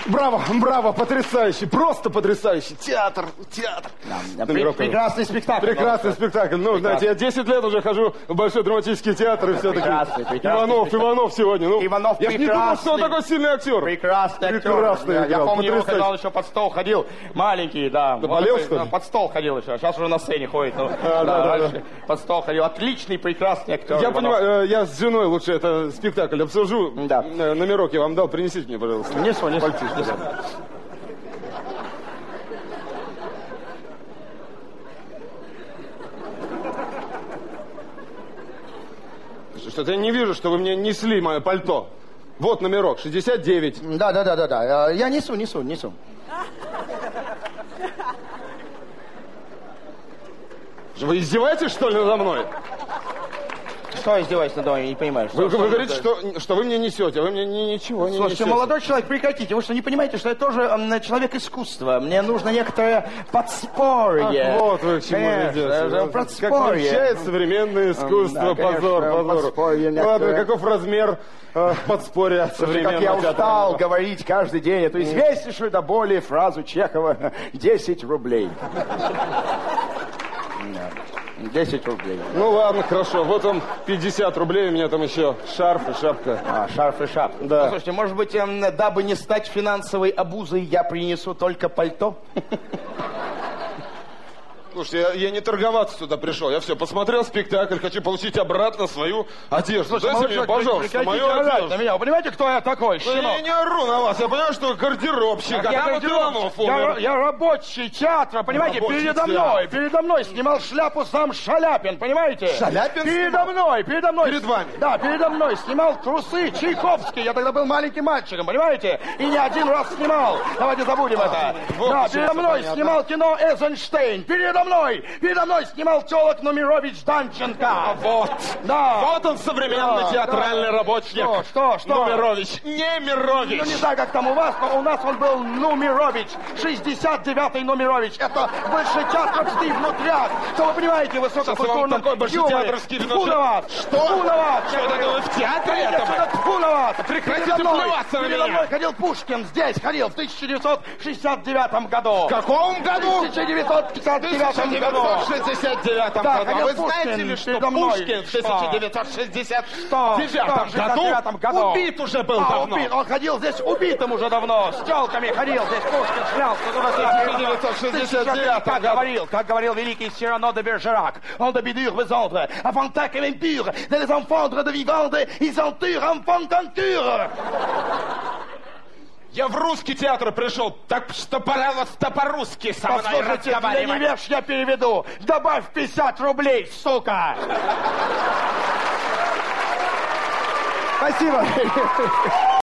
Браво, браво, потрясающий, просто потрясающий. Театр. Да, прекрасный спектакль. Прекрасный спектакль. Ну, знаете, я 10 лет уже хожу в Большой драматический театр и все-таки. Иванов сегодня. Ну, Иванов я же не думал, что он такой сильный актер. Прекрасный актер. Прекрасный. Я помню, его, когда он еще под стол ходил. Маленький, да. Болел, что ли? Под стол ходил еще. Сейчас уже на сцене ходит. Да. Под стол ходил. Отличный, прекрасный актер. Я понимаю, я с женой лучше это спектакль обсужу. Да. Номерок я вам дал, принесите мне, пожалуйста. Несу. Что-то я не вижу, что вы мне несли мое пальто. Вот номерок, 69. Да. Я несу. Вы издеваетесь, что ли, надо мной? Что издеваешься надо мной? Я не понимаю. Вы говорите, что вы мне несете, а вы мне ничего не Слушайте, несете. молодой человек, прекратите. Вы что, не понимаете, что я тоже человек искусства? Мне нужно некоторое подспорье. Ах, вот вы к чему ведете. Как венчает современное искусство, да, позор. Ладно, каков размер подспорья современного как я устал театра? говорить каждый день эту известнейшую до боли фразу Чехова «10 рублей». 10 рублей. Ну ладно, хорошо. Вот вам 50 рублей, у меня там еще шарф и шапка. Шарф и шапка. Да. Ну, слушайте, может быть, дабы не стать финансовой обузой, я принесу только пальто? Слушайте, я не торговаться сюда пришел. Я все, посмотрел спектакль, хочу получить обратно свою одежду. Слушайте, дайте мне, пожалуйста, мою одежду. На меня. Вы понимаете, кто я такой, Я не ору на вас, я понимаю, что гардеробщик, а там вот Иванов умер. Я рабочий театра, понимаете, Рабочий передо мной снимал шляпу сам Шаляпин, понимаете? Шаляпин Передо мной. Перед вами? Да, передо мной снимал трусы Чайковский, я тогда был маленьким мальчиком, понимаете? И не один раз снимал, давайте забудем это. вот Да, почему, передо мной понятно. снимал кино Эйзенштейн, передо мной снимал телок Нумерович Данченко. Вот он, современный театральный работник. Что? Нумерович, не Мирович. Ну, не знаю, как там у вас, но у нас он был Нумерович, 69-й Нумерович. Это большетеатровский внутряк. Что вы понимаете, высококультурном такой большетеатровский внутряк? Что это вы в театре этого? Тьфу на вас! Прекратите плеваться на Передо меня! мной ходил Пушкин, здесь ходил, в 1969 году. В каком году? В 1959 году. 1969 году. А вы знаете ли, что Пушкин в 1969 году убит уже был давно? Убит. Он ходил здесь убитым уже давно. С телками ходил здесь, Пушкин шлялся. В 1969 как говорил великий Сирано де Бержерак, он de bidure besondre, avant ta que l'impure, de les enfants de vivande, ils enturent en fancanture. Я в русский театр пришел, так что, пожалуйста, по-русски со мной Послушайте, для разговаривать. невеж я переведу. Добавь 50 рублей, сука. Спасибо.